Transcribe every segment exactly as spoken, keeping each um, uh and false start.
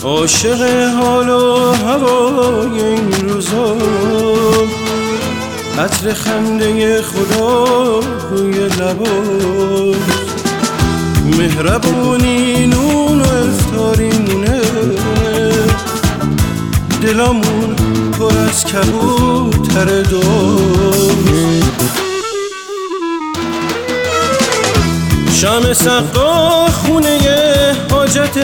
عاشق حال و هوای این روزا، عطر خنده خدا روی لباست. مهربونی نون و افطاریمونه، دلامون پر از کبوتر دوست. شمع سقا خونه حاجت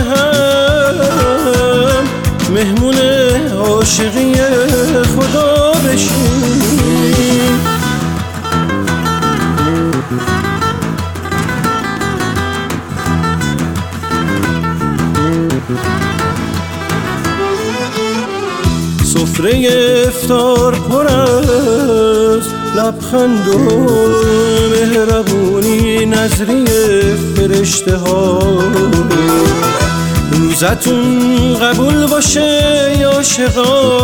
هم، مهمون عاشقی خدا بشین. سفره افطار پر از لبخند و مهربونی نظری فرشته ها. روزتون قبول باشه یا عاشقا،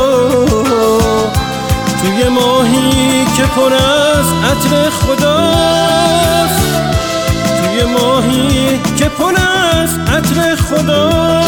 توی ماهی که پر از عطر خداست، توی ماهی که پر از عطر خداست.